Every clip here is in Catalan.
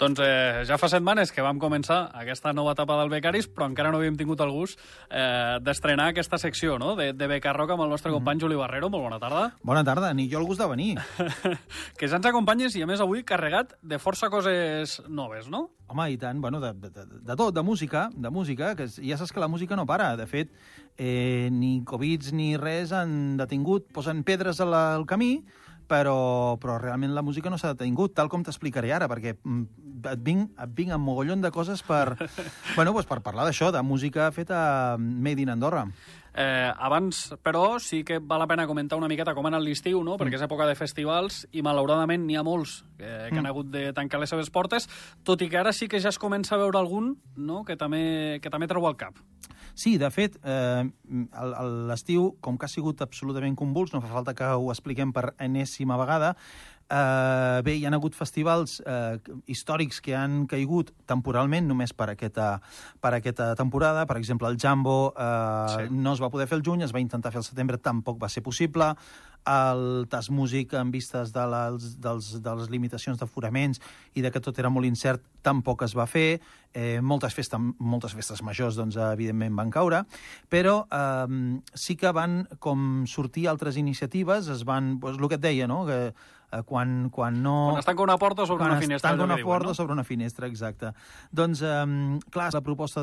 Doncs ja fa setmanes que vam començar aquesta nova etapa del Becaris, però encara no havíem tingut el gust d'estrenar aquesta secció, no?, de Becarrock amb el nostre company Juli Barrero. Molt bona tarda. Bona tarda, ni jo el gust de venir. Que ja ens acompanyes i, a més, avui carregat de força coses noves, no? Home, i tant, bueno, de tot, de música, que ja saps que la música no para. De fet, ni Covid ni res han detingut, posen pedres al camí, però realment la música no s'ha detingut, tal com t'explicaré ara, perquè et vinc amb mogollon de coses per parlar d'això, de música feta made in Andorra. Abans, però, sí que val la pena comentar una miqueta com ha anat l'estiu, no?, perquè és època de festivals i, malauradament, n'hi ha molts que han hagut de tancar les seves portes, tot i que ara sí que ja es comença a veure algun, no?, que també treu al cap. Sí, de fet, l'estiu, com que ha sigut absolutament convuls, no fa falta que ho expliquem per enèsima vegada, bé, hi ha hagut festivals històrics que han caigut temporalment només per aquesta temporada. Per exemple, el Jambo no es va poder fer el juny, es va intentar fer el setembre, tampoc va ser possible. El Tas Músic, en vistes de les limitacions d'aforaments i de que tot era molt incert, tampoc es va fer. Moltes festes majors, doncs, evidentment, van caure. Però sí que van com sortir altres iniciatives, el que et deia, no?, que quan es tanca una porta sobre una finestra. Quan es tanca una porta sobre una finestra, exacte. Doncs, clar, la proposta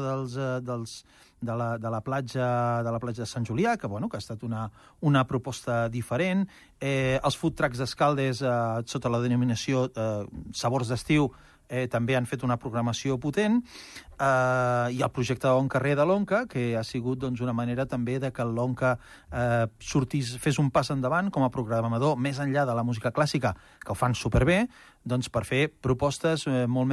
de la platja de Sant Julià, que ha estat una proposta diferent. Els food trucks d'Escaldes, sota la denominació Sabors d'Estiu, també han fet una programació potent, i el projecte On Carrer de l'Onca, que ha sigut, doncs, una manera també de que l'Onca fes un pas endavant com a programador més enllà de la música clàssica, que ho fan superbé, doncs, per fer propostes molt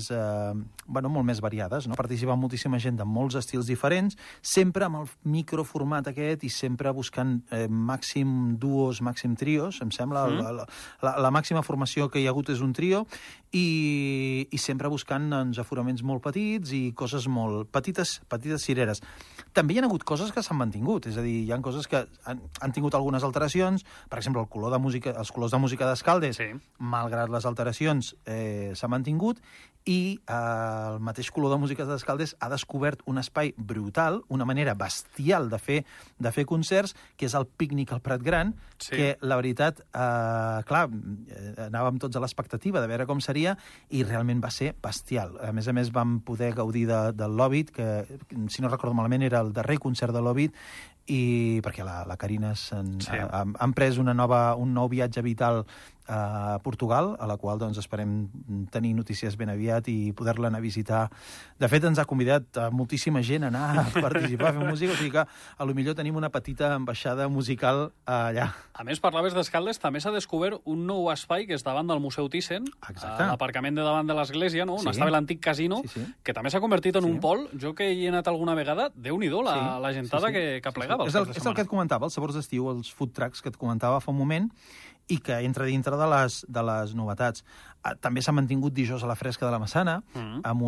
més variades, no? Participa moltíssima gent de molts estils diferents, sempre amb el microformat aquest i sempre buscant màxim duos, màxim trios, em sembla. La màxima formació que hi ha hagut és un trio, i sempre buscant, doncs, aforaments molt petits i coses molt petites cireres. També hi ha hagut coses que s'han mantingut, és a dir, hi ha coses que han tingut algunes alteracions. Per exemple, els colors de música d'Escaldes, sí, malgrat les alteracions, s'ha mantingut, i el mateix color de música d'Escaldes ha descobert un espai brutal, una manera bestial de fer concerts, que és el Pícnic al Prat Gran, sí, que la veritat, clar, anàvem tots a l'expectativa de veure com seria, i realment va ser bestial. A més, vam poder gaudir del Lòbit, que, si no recordo malament, era el darrer concert de Lòbit, i perquè la Carina han pres un nou viatge vital a Portugal, a la qual, doncs, esperem tenir notícies ben aviat i poder-la anar a visitar. De fet, ens ha convidat moltíssima gent a anar a participar, a fer música, o sigui que potser tenim una petita ambaixada musical allà. A més, parlaves d'Escaldes, també s'ha descobert un nou espai que és davant del Museu Thyssen, a l'aparcament de davant de l'església, no?, on estava l'antic casino, que també s'ha convertit en un pol. Jo, que hi he anat alguna vegada, Déu-n'hi-do la gentada que plegava. És el que et comentava, els sabors d'estiu, els food trucks que et comentava fa un moment, i que entra dintre de les novetats. També s'ha mantingut dijous a la Fresca de la Massana, amb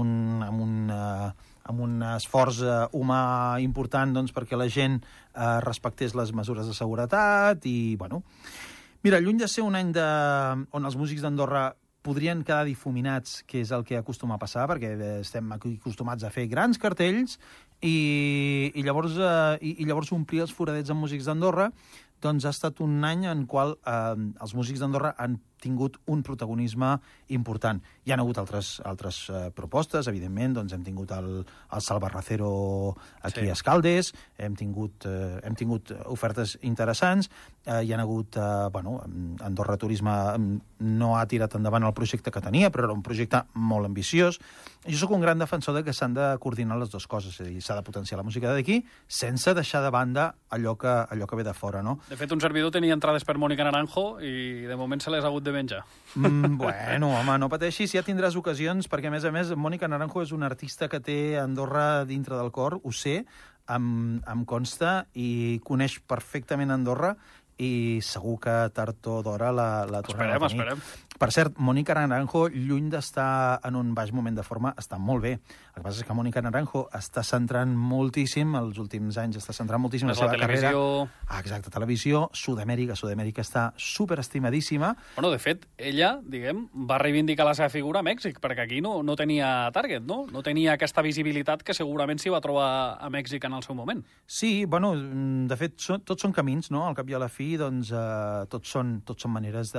un esforç humà important, doncs, perquè la gent respectés les mesures de seguretat. I, bueno, mira, lluny de ser un any on els músics d'Andorra podrien quedar difuminats, que és el que acostuma a passar, perquè estem acostumats a fer grans cartells i llavors omplir els foradets amb músics d'Andorra, doncs ha estat un any en qual els músics d'Andorra han tingut un protagonisme important. Hi ha hagut altres propostes, evidentment, doncs hem tingut el Salvarracero aquí a Escaldes, hem tingut ofertes interessants, hi ha hagut, Andorra Turisme no ha tirat endavant el projecte que tenia, però era un projecte molt ambiciós. Jo sóc un gran defensor de que s'han de coordinar les dues coses, és a dir, s'ha de potenciar la música d'aquí sense deixar de banda allò que ve de fora, no? De fet, un servidor tenia entrades per Mónica Naranjo i de moment se les ha hagut de menjar. Bueno, home, no pateixis, ja tindràs ocasions, perquè, a més, Mónica Naranjo és una artista que té Andorra dintre del cor, ho sé, em consta, i coneix perfectament Andorra, i segur que tard o d'hora la tornarà a tenir. Esperem. Per cert, Mónica Naranjo, lluny d'estar en un baix moment de forma, està molt bé. El que passa és que Mónica Naranjo està centrant moltíssim, els últims anys està centrant moltíssim la seva carrera. Exacte, televisió, Sud-amèrica està superestimadíssima. Bueno, de fet, ella, diguem, va reivindicar la seva figura a Mèxic, perquè aquí no tenia target, no? No tenia aquesta visibilitat que segurament s'hi va trobar a Mèxic en el seu moment. Sí, bueno, de fet, tots són camins, no? Al cap i a la fi, doncs, tots són maneres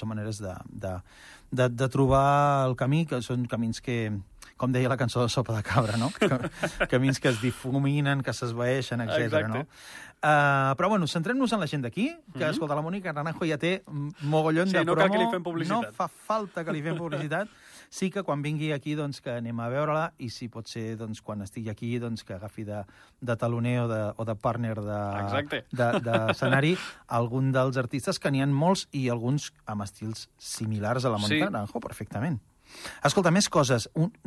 de trobar el camí, que són camins que, com deia la cançó de Sopa de Cabra, no? Camins que es difuminen, que s'esvaeixen, etc. No? Però, bueno, centrem-nos en la gent d'aquí, que, escolta, la Mónica Naranjo ja té mogollon de promo. No cal que li fem publicitat. No fa falta que li fem publicitat. Sí que quan vingui aquí, doncs, que anem a veure-la, i si pot ser, doncs, quan estigui aquí, doncs, que agafi de taloner o de partner d'escenari algun dels artistes, que n'hi ha molts, i alguns amb estils similars a la Mónica Naranjo, perfectament. Escolta, més coses.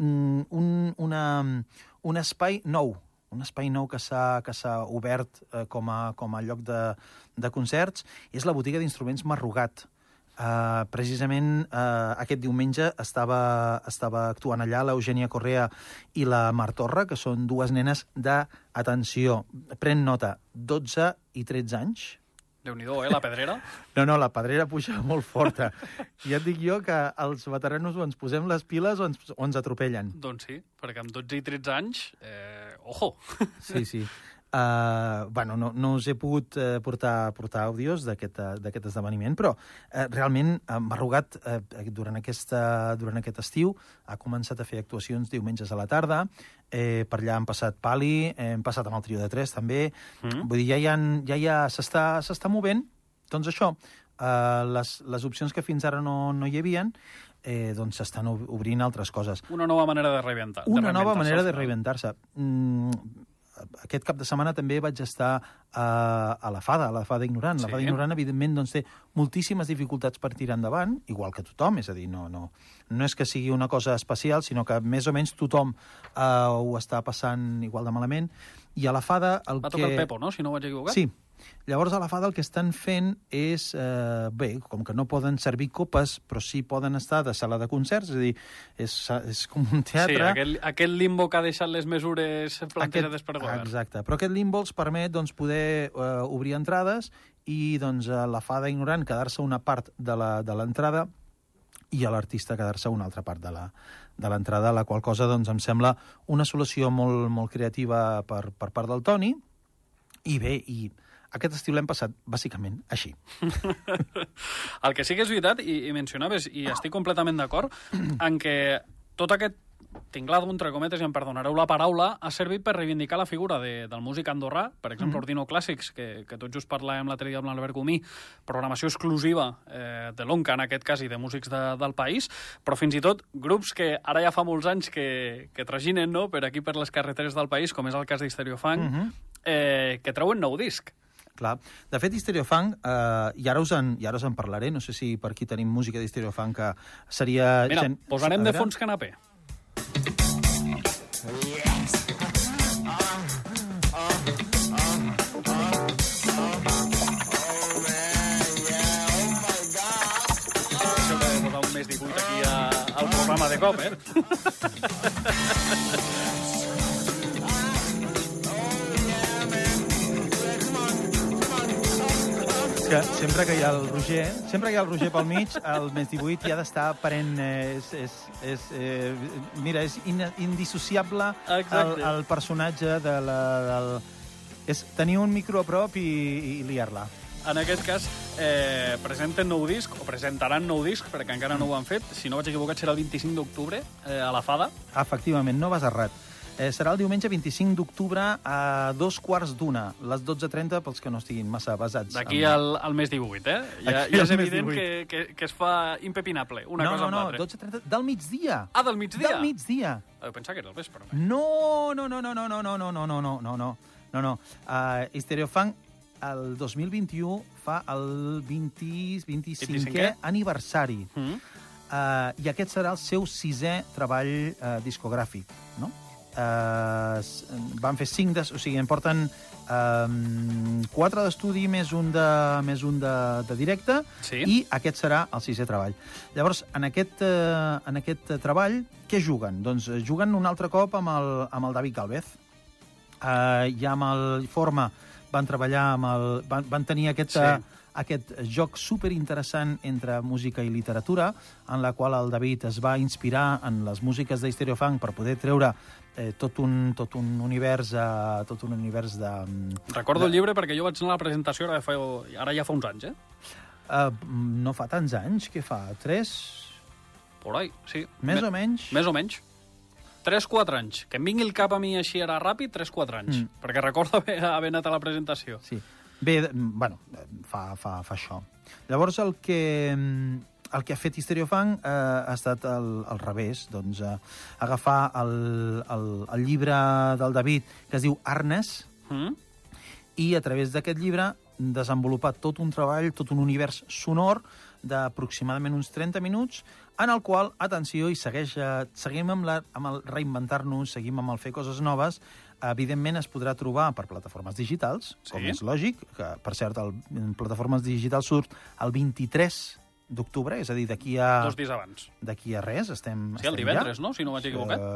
Un espai nou que s'ha obert com a lloc de concerts és la botiga d'instruments Marrugat. Precisament aquest diumenge estava actuant allà l'Eugènia Correa i la Mar Torra, que són dues nenes atenció, pren nota, 12 i 13 anys. Déu-n'hi-do, la pedrera? No, la pedrera puja molt forta. Ja et dic jo que els veteranos o ens posem les piles o ens atropellen. Doncs sí, perquè amb 12 i 13 anys, ojo! Sí. Bueno, no us he pogut portar àudios d'aquest esdeveniment, però realment Marrugat durant aquest estiu ha començat a fer actuacions diumenges a la tarda. Per allà han passat Pali, hem passat amb el trio de 3 també. Vull dir, ja s'està movent. Doncs això, les opcions que fins ara no hi havien, doncs s'estan obrint altres coses. Una nova manera de reinventar-se. Una nova manera de reinventar-se. Aquest cap de setmana també vaig estar a la Fada Ignorant. La Fada Ignorant, evidentment, doncs, té moltíssimes dificultats per tirar endavant, igual que tothom, és a dir, no és que sigui una cosa especial, sinó que més o menys tothom ho està passant igual de malament. I a la Fada... Va tocar el Pepo, no?, si no ho vaig equivocar. Sí. Llavors, a la Fada el que estan fent és, bé, com que no poden servir copes, però sí poden estar de sala de concerts, és a dir, és com un teatre... Sí, aquest limbo que ha deixat les mesures plantejades per govern. Exacte, però aquest limbo els permet doncs, poder obrir entrades i doncs, a la Fada Ignorant quedar-se una part de l'entrada i a l'artista quedar-se una altra part de l'entrada, la qual cosa doncs, em sembla una solució molt, molt creativa per part del Toni, i bé, aquest estiu l'hem passat, bàsicament, així. El que sí que és veritat, i mencionaves, i estic completament d'acord, en què tot aquest tinglado, entre cometes, i em perdonareu la paraula, ha servit per reivindicar la figura del músic andorrà, per exemple, Ordino Clàssics, que tot just parlàvem l'altre dia amb l'Albert Gomí, programació exclusiva de l'ONCA, en aquest cas, i de músics del país, però fins i tot grups que ara ja fa molts anys que traginen, no?, per aquí, per les carreteres del país, com és el cas d'Stereofunk, que treuen nou disc. Clar. De fet, Stereofunk, i ara us en parlaré, no sé si per aquí tenim música d'Stereofunk, que seria... Mira, posarem de fons canapé. Això que he posat un més 18 aquí al programa de cop, Que sempre que hi ha el Roger pel mig, el més 18 ja ha d'estar aparent... Mira, és indissociable el personatge és tenir un micro a prop i liar-la. En aquest cas, presenten nou disc, o presentaran nou disc, perquè encara no ho han fet. Si no vaig equivocat, serà el 25 d'octubre, a la Fada. Efectivament, no vas errat. Serà el diumenge 25 d'octubre a 2:15, les 12:30, pels que no estiguin massa basats. D'aquí al mes 18, Ja és evident que es fa impepinable una cosa amb l'altra. No, 12:30 del migdia. Ah, del migdia? Del migdia. Jo pensava que era el vespre. No. Stereofunk el 2021 fa el 25è aniversari. I aquest serà el seu 6è treball discogràfic, no? van fer 5... O sigui, en porten 4 d'estudi més un de directe, Sí. i aquest serà el 6è treball. Llavors, en aquest treball, què juguen? Doncs juguen un altre cop amb el David Gálvez. Ja amb el Forma van treballar van tenir aquest joc superinteressant entre música i literatura, en la qual el David es va inspirar en les músiques d'Stereofunk per poder treure tot un univers de... Recordo el llibre perquè jo vaig anar a la presentació ara ja fa uns anys, no fa tants anys, què fa? 3? Por ahí, sí. Més o menys? Més o menys. 3-4 anys. Que em vingui el cap a mi així ara ràpid, 3-4 anys. Perquè recordo haver anat a la presentació. Sí. Bé, bueno, fa això. Llavors, el que ha fet Stereofunk ha estat al revés, doncs agafar el llibre del David, que es diu Arnes, i a través d'aquest llibre desenvolupar tot un treball, tot un univers sonor d'aproximadament uns 30 minuts, en el qual, atenció, i seguim amb el reinventar-nos, seguim amb el fer coses noves. Evidentment es podrà trobar per plataformes digitals, com és lògic, que, per cert, en plataformes digitals surt el 23 d'octubre, és a dir, d'aquí a... 2 dies abans. D'aquí a res, estem el divendres, no?, si no m'haig equivocat.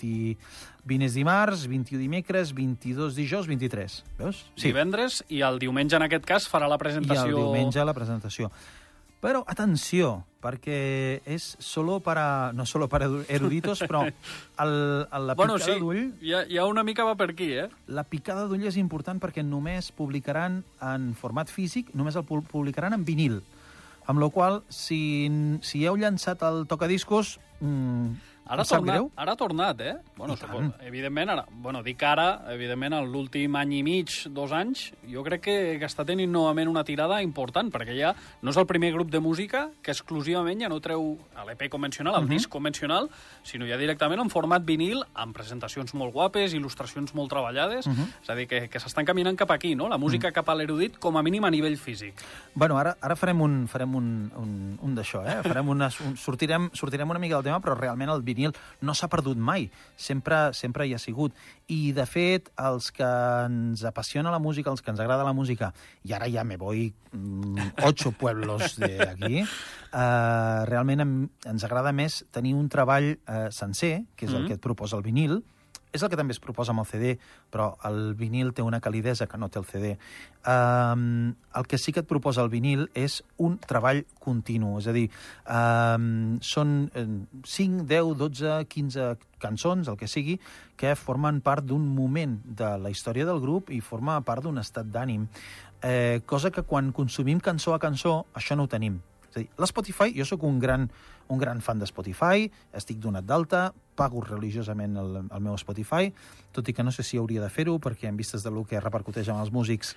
20 és dimarts, 21 dimecres, 22 dijous, 23. Veus? Sí. Divendres, i el diumenge, en aquest cas, farà la presentació... I el diumenge la presentació. Però, atenció, perquè és no solo para eruditos, però la picada d'ull... Ja una mica va per aquí, La picada d'ull és important perquè només publicaran en format físic, només el publicaran en vinil. Amb la qual cosa, si heu llançat el tocadiscos, Ara ha tornat, Bueno, evidentment, dic ara, evidentment, l'últim any i mig, 2 anys, jo crec que està tenint novament una tirada important, perquè ja no és el primer grup de música que exclusivament ja no treu l'EP convencional, el disc convencional, sinó ja directament en format vinil, amb presentacions molt guapes, il·lustracions molt treballades, és a dir, que s'estan caminant cap aquí, no? La música cap a l'erudit, com a mínim a nivell físic. Bueno, ara farem un d'això, sortirem una mica del tema, però realment el vinil no s'ha perdut mai, sempre hi ha sigut. I, de fet, els que ens apassiona la música, els que ens agrada la música, i ara ja me voy 8 pueblos de aquí, realment ens agrada més tenir un treball sencer, que és el que et proposa el vinil. És el que també es proposa amb el CD, però el vinil té una calidesa que no té el CD. El que sí que et proposa el vinil és un treball continu, és a dir, són 5, 10, 12, 15 cançons, el que sigui, que formen part d'un moment de la història del grup i forma part d'un estat d'ànim. Cosa que quan consumim cançó a cançó, això no ho tenim. És a dir, l'Spotify, jo sóc un gran fan de Spotify, estic donat d'alta, pago religiosament el meu Spotify, tot i que no sé si hauria de fer-ho, perquè en vistes del que repercuteix amb els músics...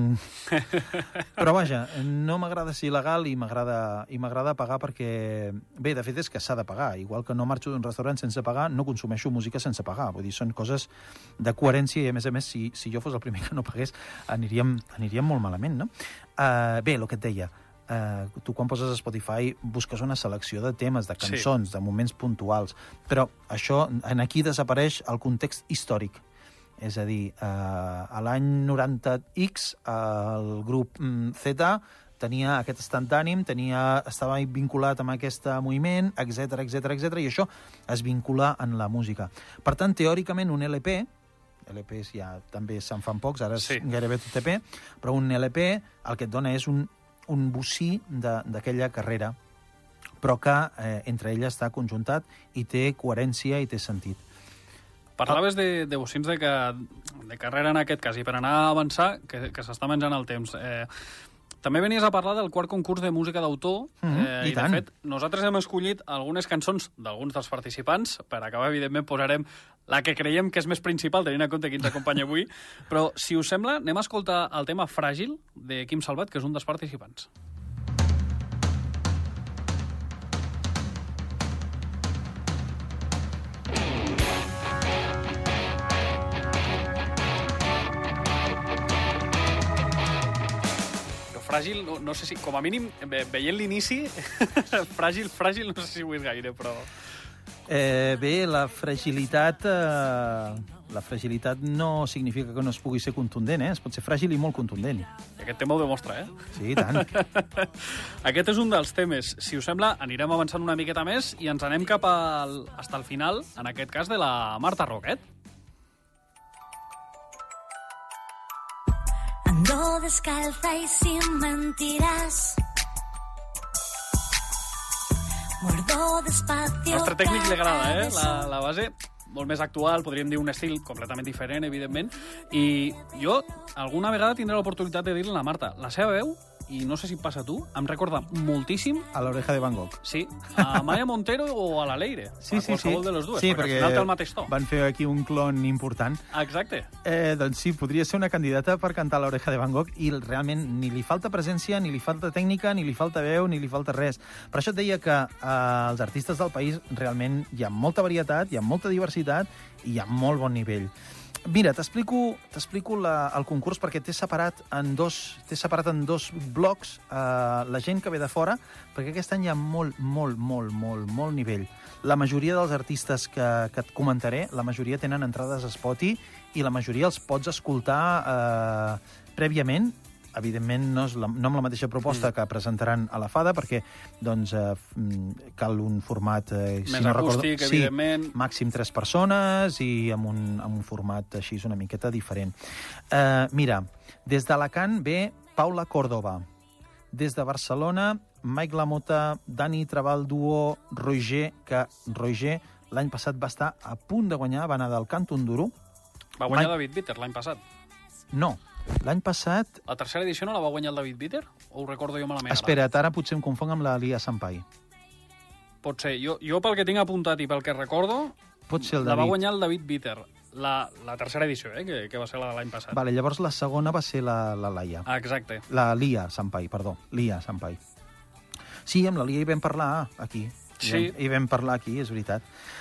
Però vaja, no m'agrada ser il·legal i m'agrada pagar perquè... Bé, de fet és que s'ha de pagar. Igual que no marxo d'un restaurant sense pagar, no consumeixo música sense pagar. Vull dir, són coses de coherència i, a més, si jo fos el primer que no pagués, aniríem molt malament, no? Bé, el que et deia, tu quan poses a Spotify busques una selecció de temes, de cançons, de moments puntuals, però això aquí desapareix el context històric. És a dir, a l'any 90X el grup Z tenia aquest estat d'ànim, estava vinculat amb aquest moviment, etc, i això es vincula en la música. Per tant, teòricament, un LP, LPs ja també se'n fan pocs, ara és gairebé tot EP, però un LP el que et dona és un bocí d'aquella carrera, però que entre ella està conjuntat i té coherència i té sentit. Parlaves de bocins de carrera en aquest cas, i per anar a avançar, que s'està menjant el temps. També venies a parlar del quart concurs de música d'autor, i de fet, nosaltres hem escollit algunes cançons d'alguns dels participants. Per acabar, evidentment, posarem la que creiem que és més principal, tenint en compte qui ens acompanya avui. Però, si us sembla, anem a escoltar el tema Fràgil, de Quim Salvat, que és un dels participants. Fràgil, no sé si, com a mínim, veient l'inici, fràgil, no sé si ho és gaire, però... Bé, la fragilitat no significa que no es pugui ser contundent, Es pot ser fràgil i molt contundent. I aquest tema ho demostra, Sí, i tant. Aquest és un dels temes. Si us sembla, anirem avançant una miqueta més i ens anem cap hasta el final, en aquest cas, de la Marta Roquet. Ando descalza y sin mentiras. Muerdo despacio. Al nostre tècnic li agrada, la base. Molt més actual, podríem dir un estil completament diferent, evidentment. I jo alguna vegada tindré l'oportunitat de dir-li a la Marta, la seva veu, i no sé si passa a tu, em recorda moltíssim... A l'Oreja de Van Gogh. Sí, a Maya Montero o a la Leire. Sí, a qualsevol de les dues, sí, perquè al final té el mateix to. Van fer aquí un clon important. Exacte. Doncs sí, podria ser una candidata per cantar l'Oreja de Van Gogh i realment ni li falta presència, ni li falta tècnica, ni li falta veu, ni li falta res. Per això et deia que els artistes del país realment hi ha molta varietat, hi ha molta diversitat i hi ha molt bon nivell. Mira, t'explico el concurs perquè t'he separat en dos blocs la gent que ve de fora, perquè aquest any hi ha molt nivell. La majoria dels artistes que et comentaré, la majoria tenen entrades a Spotify i la majoria els pots escoltar prèviament. Evidentment, no amb la mateixa proposta que presentaran a la FADA, perquè cal un format... Més acústic, evidentment. Màxim 3 persones i amb un format així una miqueta diferent. Mira, des d'Alacant ve Paula Córdoba. Des de Barcelona, Mike Lamota, Dani Trabal Duo, Roger, que Roger l'any passat va estar a punt de guanyar, va anar del Canton Duro. Va guanyar David Bitter l'any passat. No, l'any passat... La tercera edició no la va guanyar el David Bitter? O ho recordo jo malament? Espera't, ara potser em confong amb la Lia Sampai. Pot ser. Jo pel que tinc apuntat i pel que recordo, Pot ser el la David. va guanyar el David Bitter. La tercera edició, que va ser la de l'any passat. Vale, llavors la segona va ser la Laia. Exacte. La Lia Sampai, perdó. Lia Sampai. Sí, amb la Lia hi vam parlar aquí. Sí. Hi vam parlar aquí, és veritat.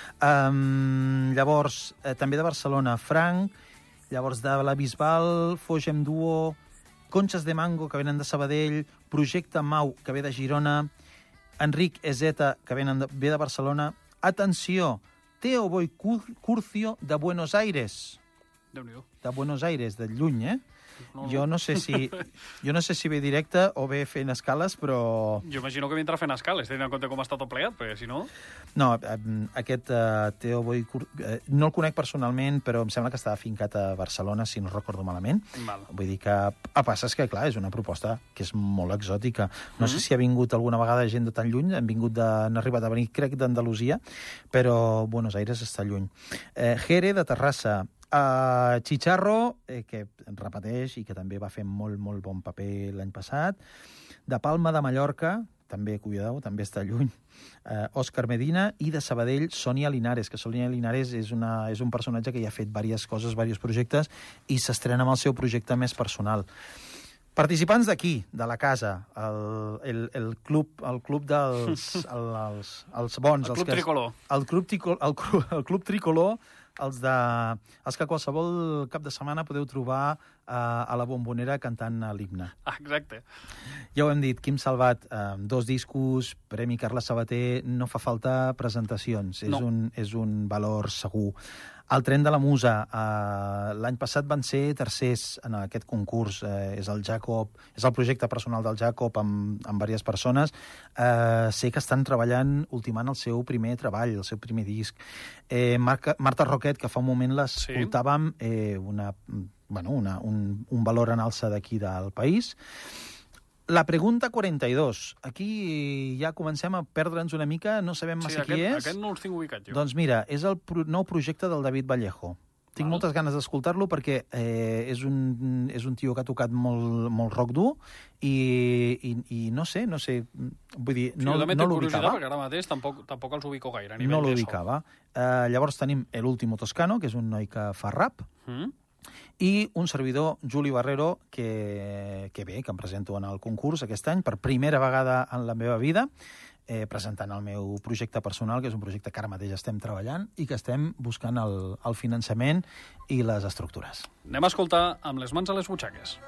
Llavors, també de Barcelona, Frank... Llavors, de la Bisbal, Fogem Duo, Conxes de Mango, que venen de Sabadell, Projecte Mau, que ve de Girona, Enric Ezeta, que ve de Barcelona. Atenció, Teo Boy Curcio, de Buenos Aires. Déu-n'hi-do. De Buenos Aires, de lluny, No. Jo no sé si ve directe o ve fent escales, però... Jo imagino que vindrà fent escales, tenint en compte com està tot plegat, perquè si no... No, aquest Teo Boy no el conec personalment, però em sembla que està afincat a Barcelona, si no recordo malament. Val. Vull dir que el passa és que, clar, és una proposta que és molt exòtica. No sé si ha vingut alguna vegada gent de tan lluny, han arribat a venir, crec, d'Andalusia, però Buenos Aires està lluny. Jere, de Terrassa, Chicharro, que repeteix i que també va fer molt bon paper l'any passat. De Palma de Mallorca, també, cuidao, també està lluny. Òscar Medina, i de Sabadell, Sònia Linares, que Sònia Linares és un personatge que ja ha fet diverses coses, diversos projectes, i s'estrena amb el seu projecte més personal. Participants d'aquí, de la casa, el club dels els bons. El club tricolor. El club tricolor, els que qualsevol cap de setmana podeu trobar a la Bombonera cantant l'himne. Exacte. Ja ho hem dit, Quim Salvat, 2 discos, Premi Carles Sabater, no fa falta presentacions, No. és un valor segur. El Tren de la Musa, l'any passat van ser tercers en aquest concurs, és el projecte personal del Jacob amb diverses persones. Sé que estan treballant, ultimant el seu primer treball, el seu primer disc. Marta Roquet, que fa un moment l'escoltàvem, un valor en alça d'aquí del país. La pregunta 42. Aquí ja comencem a perdre'ns una mica, no sabem massa qui és. Aquest no els tinc ubicat jo. Doncs mira, és el nou projecte del David Vallejo. Tinc moltes ganes d'escoltar-lo perquè és un tio que ha tocat molt rock dur i no sé, vull dir, no l'ubicava. Perquè ara mateix tampoc els ubico gaire. No l'ubicava. Llavors tenim l'Último Toscano, que és un noi que fa rap, i un servidor, Juli Barrero, que em presento en el concurs aquest any, per primera vegada en la meva vida, presentant el meu projecte personal, que és un projecte que ara mateix estem treballant i que estem buscant el finançament i les estructures. Anem a escoltar amb les mans a les butxaques.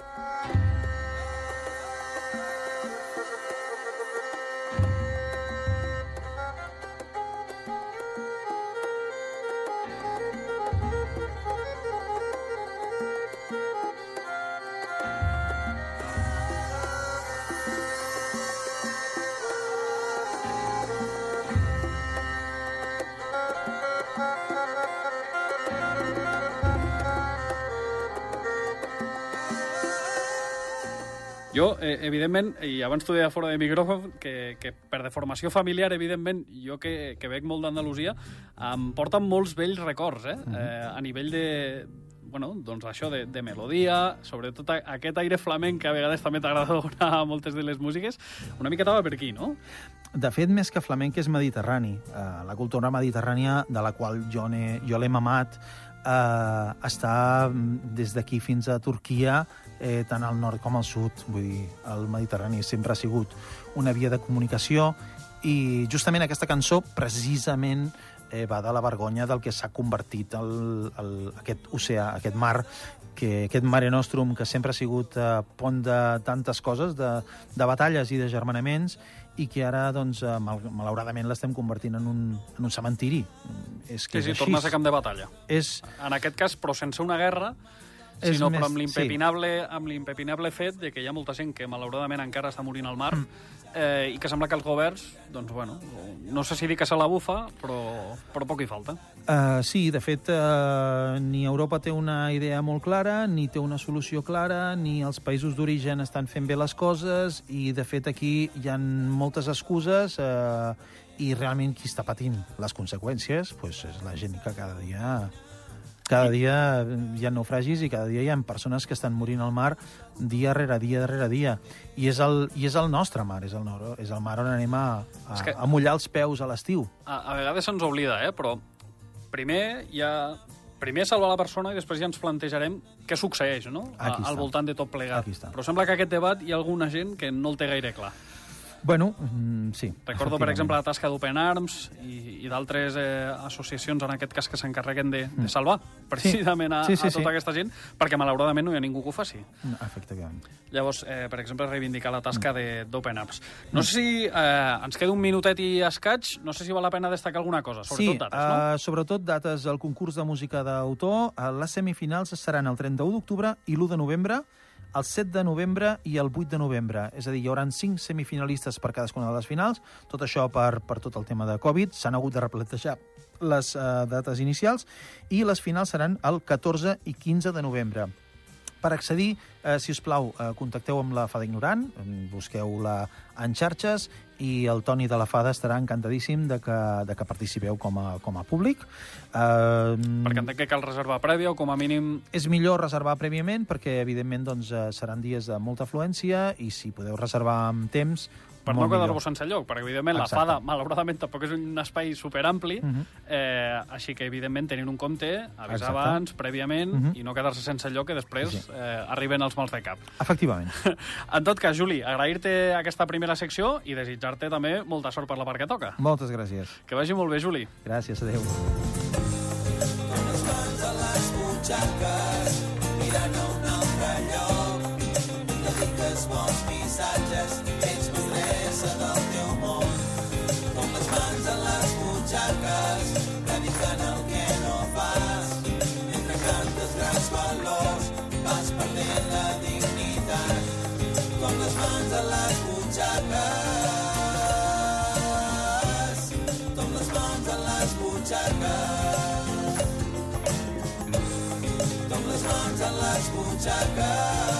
Jo, evidentment, i abans t'ho deia fora de micròfon, que per deformació familiar, evidentment, jo que veig molt d'Andalusia, em porten molts vells records, a nivell de... Bueno, doncs això de melodia, sobretot aquest aire flamenc que a vegades també t'agrada donar a moltes de les músiques, una miqueta va per aquí, no? De fet, més que flamenc és mediterrani. La cultura mediterrània, de la qual jo l'he mamat, està des d'aquí fins a Turquia, tant al nord com al sud. Vull dir, el Mediterrani sempre ha sigut una via de comunicació i justament aquesta cançó, precisament, va de la vergonya del que s'ha convertit aquest oceà, aquest mar, aquest Mare Nostrum, que sempre ha sigut pont de tantes coses, de batalles i de germanaments, i que ara, doncs, malauradament, l'estem convertint en un cementiri. Sí, torna a ser camp de batalla. En aquest cas, però sense una guerra, sinó però amb l'impepinable fet de que hi ha molta gent que, malauradament, encara està morint al mar, i que sembla que els governs, doncs, bueno, no sé si dir que se la bufa, però poc hi falta. Sí, de fet, ni Europa té una idea molt clara, ni té una solució clara, ni els països d'origen estan fent bé les coses, i, de fet, aquí hi ha moltes excuses, i realment qui està patint les conseqüències és la gent que cada dia hi ha naufragis i cada dia hi ha persones que estan morint al mar dia rere dia rere dia. I és el nostre mar, és el mar on anem a mullar els peus a l'estiu. A vegades se'ns oblida, però primer salvar la persona i després ja ens plantejarem què succeeix, no? Al voltant de tot plegat. Però sembla que aquest debat hi ha alguna gent que no el té gaire clar. Bueno, sí. Recordo, per exemple, la tasca d'Open Arms i d'altres associacions, en aquest cas, que s'encarreguen de salvar precisament a tota aquesta gent, perquè malauradament no hi ha ningú que ho faci. Efectivament. Llavors, per exemple, reivindicar la tasca d'Open Arms. No sé si ens queda un minutet i escaig, no sé si val la pena destacar alguna cosa, sobretot dates, no? Sobretot dates. El concurs de música d'autor, les semifinals seran el 31 d'octubre i l'1 de novembre, el 7 de novembre i el 8 de novembre. És a dir, hi haurà 5 semifinalistes per cadascuna de les finals. Tot això per tot el tema de Covid. S'han hagut de replantejar les dates inicials i les finals seran el 14 i 15 de novembre. Per accedir, si us plau, contacteu amb la Fada Ignorant, busqueu-la en xarxes i el Toni de la Fada estarà encantadíssim de que participeu com a públic. Perquè entenc que cal reservar prèvia o com a mínim... És millor reservar prèviament perquè, evidentment, doncs, seran dies de molta afluència i si podeu reservar amb temps... Per no quedar-vos sense lloc, perquè, evidentment, la Fada, malauradament, tampoc és un espai superampli, així que, evidentment, tenint un compte, avisar abans, prèviament, i no quedar-se sense lloc que després arriben els mals de cap. Efectivament. En tot cas, Juli, agrair-te aquesta primera secció i desitjar-te també molta sort per la part que toca. Moltes gràcies. Que vagi molt bé, Juli. Gràcies, adéu. Amb les mans a les butxaques, mirant a un altre lloc, dediques bons missatges, ets mestressa del teu món. Com les mans a les butxaques, dedicant el que no fas, mentre cantes grans valors, vas perdent la dignitat. Com les mans a les butxaques, com les mans a les butxaques, com les mans a les butxaques.